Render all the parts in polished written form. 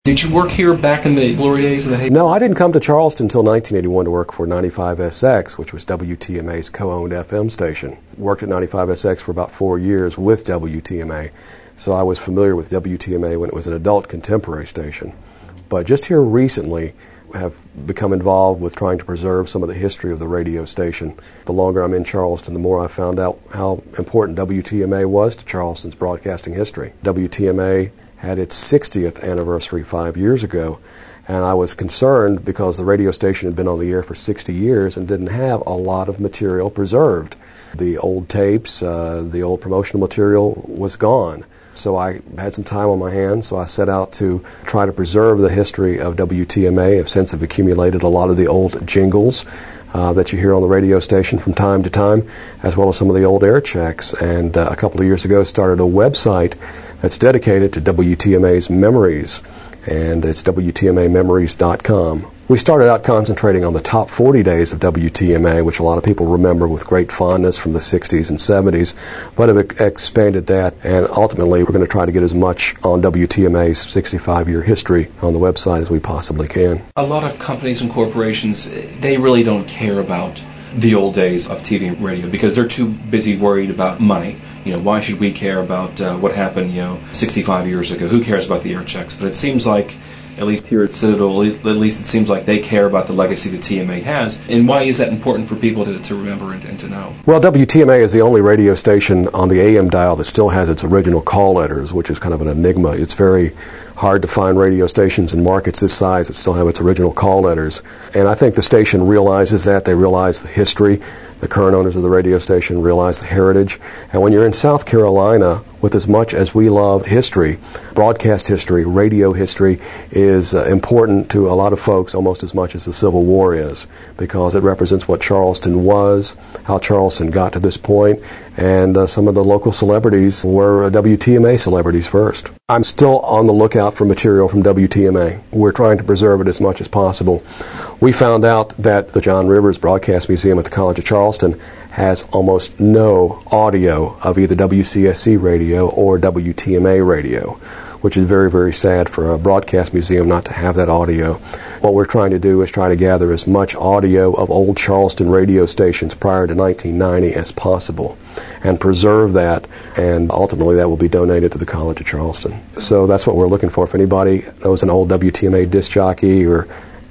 Did you work here back in the glory days of the No, I didn't come to Charleston until 1981 to work for 95SX, which was WTMA's co-owned FM station. Worked at 95SX for about 4 years with WTMA, so I was familiar with WTMA when it was an adult contemporary station. But just here recently, have become involved with trying to preserve some of the history of the radio station. The longer I'm in Charleston, the more I found out how important WTMA was to Charleston's broadcasting history. WTMA had its 60th anniversary 5 years ago, and I was concerned because the radio station had been on the air for 60 years and didn't have a lot of material preserved. The old tapes, the old promotional material was gone. So I had some time on my hands, so I set out to try to preserve the history of WTMA. I've since have accumulated a lot of the old jingles that you hear on the radio station from time to time, as well as some of the old air checks. And a couple of years ago started a website that's dedicated to WTMA's memories, and it's WTMAmemories.com. We started out concentrating on the top 40 days of WTMA, which a lot of people remember with great fondness from the 60s and 70s, but have expanded that, and ultimately we're going to try to get as much on WTMA's 65-year history on the website as we possibly can. A lot of companies and corporations, they really don't care about the old days of TV and radio because they're too busy worried about money. You know, why should we care about what happened, 65 years ago? Who cares about the air checks? But it seems like, at least here at Citadel, at least it seems like they care about the legacy that TMA has. And why is that important for people to remember and to know? Well, WTMA is the only radio station on the AM dial that still has its original call letters, which is kind of an enigma. It's very hard to find radio stations in markets this size that still have its original call letters. And I think the station realizes that. They realize the history. The current owners of the radio station realize the heritage. And when you're in South Carolina, with as much as we love history, broadcast history, radio history is important to a lot of folks almost as much as the Civil War is, because it represents what Charleston was, how Charleston got to this point, and some of the local celebrities were WTMA celebrities first. I'm still on the lookout for material from WTMA. We're trying to preserve it as much as possible. We found out that the John Rivers Broadcast Museum at the College of Charleston has almost no audio of either WCSC radio or WTMA radio, which is very, very sad for a broadcast museum not to have that audio. What we're trying to do is try to gather as much audio of old Charleston radio stations prior to 1990 as possible and preserve that, and ultimately that will be donated to the College of Charleston. So that's what we're looking for. If anybody knows an old WTMA disc jockey or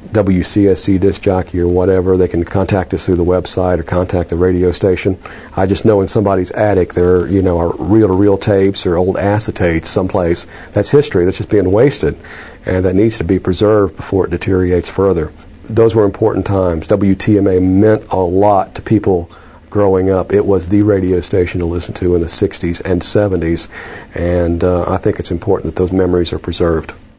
WCSC disc jockey or whatever, they can contact us through the website or contact the radio station. I just know in somebody's attic there are reel-to-reel tapes or old acetates someplace. That's history that's just being wasted, and that needs to be preserved before it deteriorates further. Those were important times. WTMA meant a lot to people growing up. It was the radio station to listen to in the 60s and 70s, and I think it's important that those memories are preserved.